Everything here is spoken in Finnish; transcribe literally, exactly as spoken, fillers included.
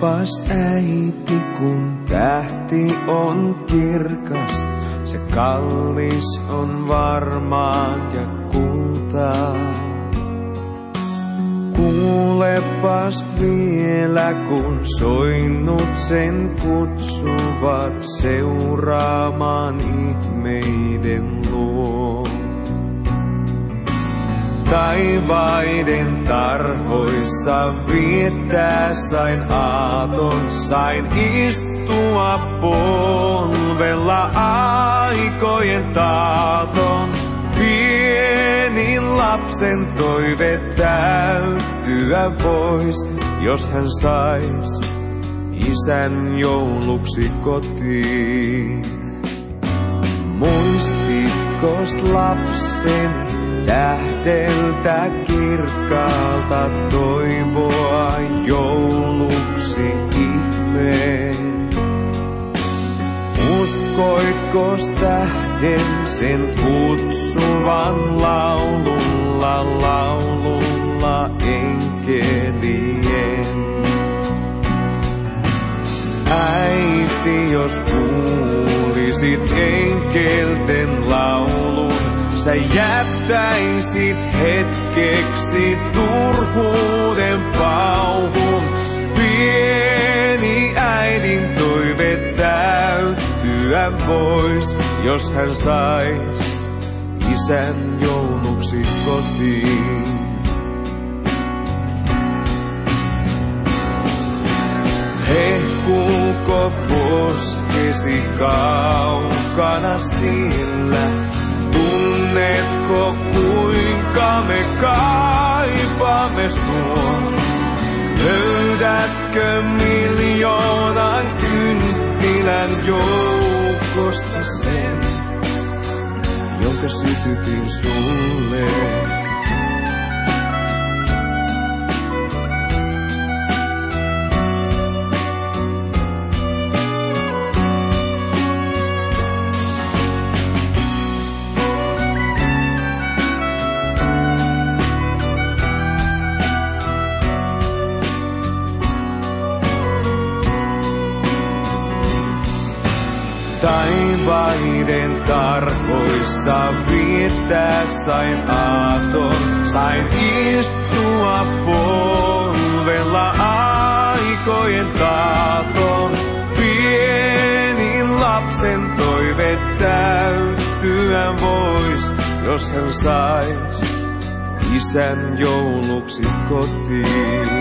Kuulepas äiti, kun tähti on kirkas, se kallis on varmaan ja kultaa. Kuulepas vielä, kun soinnut sen kutsuvat seuraamaan ihmeiden luo. Taivaiden tarhoissa viettää sain aaton, sain istua polvella aikojen taaton. Pienin lapsen toive täyttyä vois, jos hän sais isän jouluksi kotiin. Muistitkos lapseni tähdeltä kirkkaalta toivoa jouluksi ihmeen? Uskoitkos tähden sen kutsuvan laululla, laululla enkelien? Äiti, jos kuulisit enkelten laulun, sä jättäisit hetkeksi turhuuden pauhun. Pieni äidin toive täyttyä vois, jos hän sais isän jouluksi kotiin. Hehkuuko poskesi kaukana sillä? Tunnetko kuinka me kaipaamme sua? Löydätkö miljoonan kynttilän joukosta sen, jonka sytytin sulle? Taivaiden tarhoissa viettää sain aaton, sain istua polvella aikojen taaton. Pienin lapsen toive täyttyä vois, jos hän sais isän jouluksi kotiin.